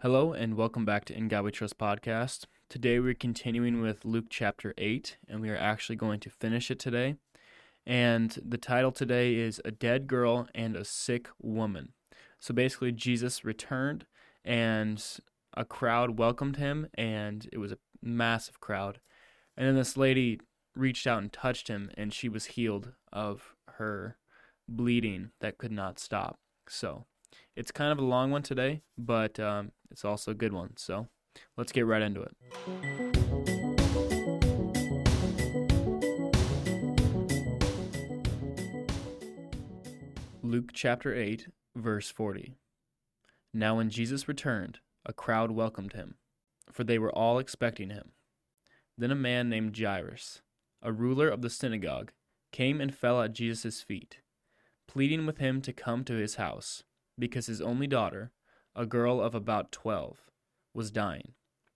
Hello and welcome back to In God We Trust podcast. Today we're continuing with Luke chapter 8, and we are actually going to finish it today. And the title today is A Dead Girl and a Sick Woman. So basically Jesus returned and a crowd welcomed him, and it was a massive crowd. And then this lady reached out and touched him, and she was healed of her bleeding that could not stop. So it's kind of a long one today, but it's also a good one. So let's get right into it. Luke chapter 8, verse 40. Now when Jesus returned, a crowd welcomed him, for they were all expecting him. Then a man named Jairus, a ruler of the synagogue, came and fell at Jesus' feet, pleading with him to come to his house, because his only daughter, a girl of about 12, was dying.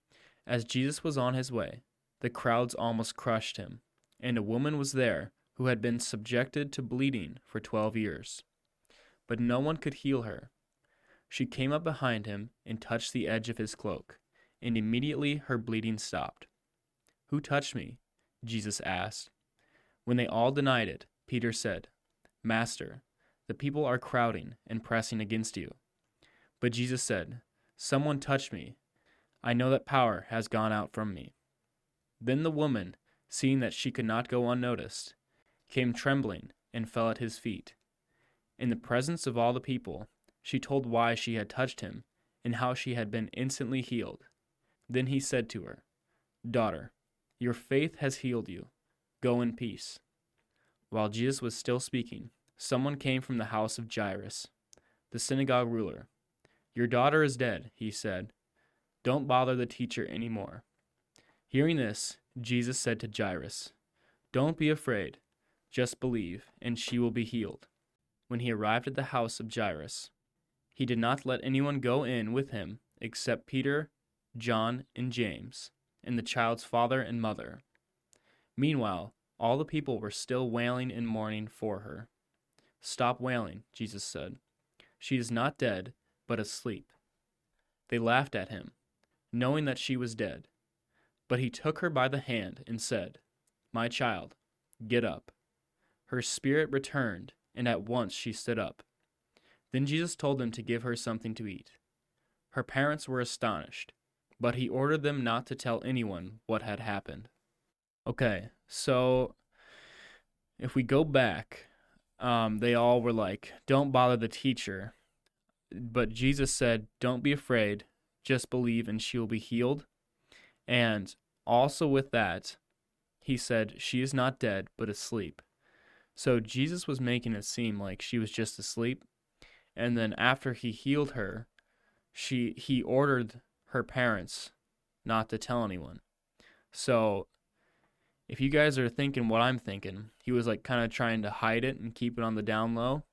As Jesus was on his way, the crowds almost crushed him, and a woman was there who had been subjected to bleeding for 12 years. But no one could heal her. She came up behind him and touched the edge of his cloak, and immediately her bleeding stopped. "Who touched me?" Jesus asked. When they all denied it, Peter said, "Master, the people are crowding and pressing against you." But Jesus said, "Someone touched me. I know that power has gone out from me." Then the woman, seeing that she could not go unnoticed, came trembling and fell at his feet. In the presence of all the people, she told why she had touched him and how she had been instantly healed. Then he said to her, "Daughter, your faith has healed you. Go in peace." While Jesus was still speaking, someone came from the house of Jairus, the synagogue ruler. "Your daughter is dead," he said. "Don't bother the teacher anymore." Hearing this, Jesus said to Jairus, "Don't be afraid, just believe, and she will be healed." When he arrived at the house of Jairus, he did not let anyone go in with him except Peter, John, and James, and the child's father and mother. Meanwhile, all the people were still wailing and mourning for her. "Stop wailing," Jesus said. "She is not dead, but asleep." They laughed at him, knowing that she was dead. But he took her by the hand and said, "My child, get up." Her spirit returned, and at once she stood up. Then Jesus told them to give her something to eat. Her parents were astonished, but he ordered them not to tell anyone what had happened. Okay, so if we go back, they all were like, "Don't bother the teacher." But Jesus said, "Don't be afraid, just believe and she will be healed." And also with that, he said, "She is not dead, but asleep." So Jesus was making it seem like she was just asleep. And then after he healed her, he ordered her parents not to tell anyone. So if you guys are thinking what I'm thinking, he was like kind of trying to hide it and keep it on the down low.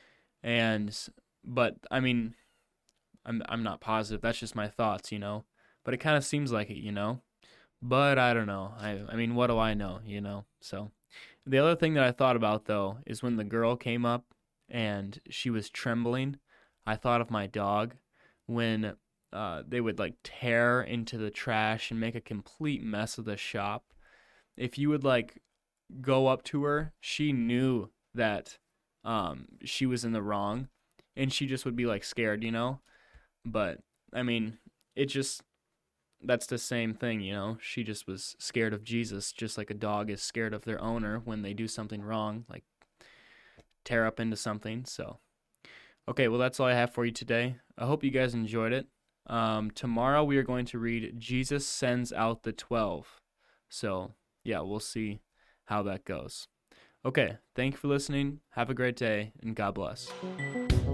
But I mean, I'm not positive. That's just my thoughts, But it kind of seems like it. But I don't know. I mean, what do I know, So the other thing that I thought about, though, is when the girl came up and she was trembling, I thought of my dog when they would like tear into the trash and make a complete mess of the shop. If you would like go up to her, she knew that she was in the wrong, and she just would be like scared, But I mean, that's the same thing, She just was scared of Jesus, just like a dog is scared of their owner when they do something wrong, like tear up into something. So, okay, well, that's all I have for you today. I hope you guys enjoyed it. Tomorrow we are going to read Jesus Sends Out the 12. So, yeah, we'll see how that goes. Okay, thank you for listening. Have a great day, and God bless.